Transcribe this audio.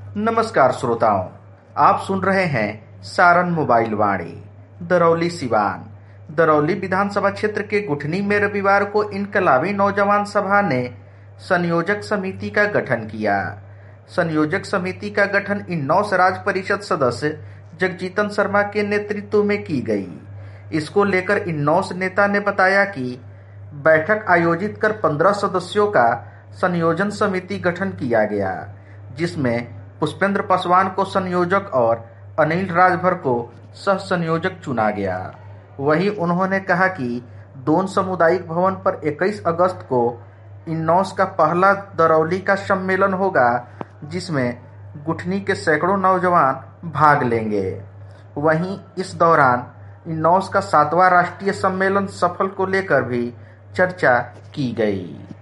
नमस्कार श्रोताओं, आप सुन रहे हैं सारण मोबाइल वाणी। दरौली सिवान। दरौली विधानसभा क्षेत्र के गुठनी में रविवार को इनकलाबी नौजवान सभा ने संयोजक समिति का गठन किया। संयोजक समिति का गठन इन्नौस राज्य परिषद सदस्य जगजीतन शर्मा के नेतृत्व में की गई। इसको लेकर इन्नौस नेता ने बताया कि बैठक आयोजित कर 15 सदस्यों का संयोजन समिति गठन किया गया, जिसमें पुष्पेंद्र पासवान को संयोजक और अनिल राजभर को सह संयोजक चुना गया। वहीं उन्होंने कहा कि दोन सामुदायिक भवन पर 21 अगस्त को इन्नौस का पहला दरौली का सम्मेलन होगा, जिसमें गुठनी के सैकड़ों नौजवान भाग लेंगे। वहीं इस दौरान इन्नौस का 7वां राष्ट्रीय सम्मेलन सफल को लेकर भी चर्चा की गई।